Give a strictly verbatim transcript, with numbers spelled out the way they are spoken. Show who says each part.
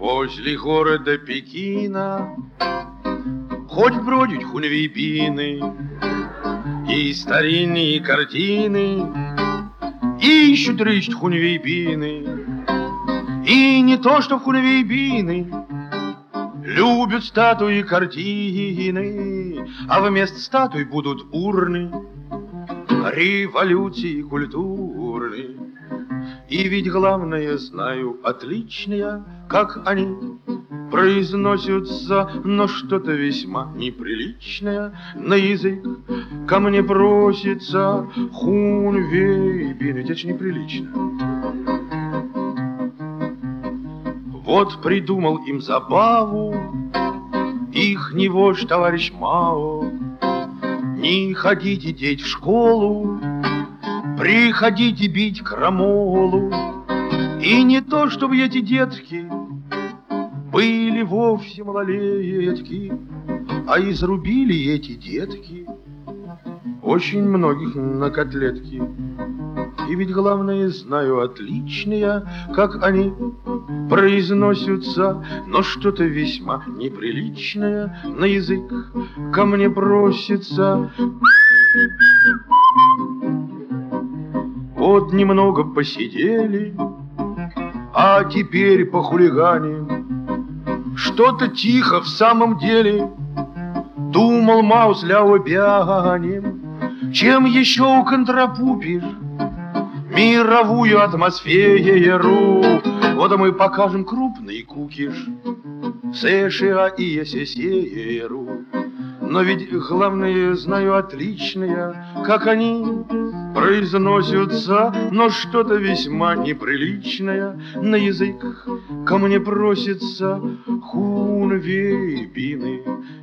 Speaker 1: Возле города Пекина ходят бродят хунвейбины, и старинные картины ищут, рыщут хунвейбины. И не то что хунвейбины любят статуи и картины, а вместо статуй будут урны революции культурной. И ведь главное знаю отлично я, как они произносятся, но что-то весьма неприличное на язык ко мне просится. Хунвейбин, ведь это ж неприлично. Вот придумал им забаву их не вождь товарищ Мао. Не ходите, деть, в школу, приходите бить крамолу. И не то, чтобы эти детки были вовсе малолетки, а изрубили эти детки очень многих на котлетки. И ведь главное знаю отлично я, как они произносятся, но что-то весьма неприличное на язык ко мне просится. Вот немного посидели, а теперь похулиганим. Что-то тихо в самом деле думал Маус Ляо Бянем. Чем еще уконтропупишь мировую атмосферу? Вот мы покажем крупный кукиш в США и СССР. Но ведь главное знаю отлично я, как они произносятся, но что-то весьма неприличное на язык ко мне просится. Хунвейбины,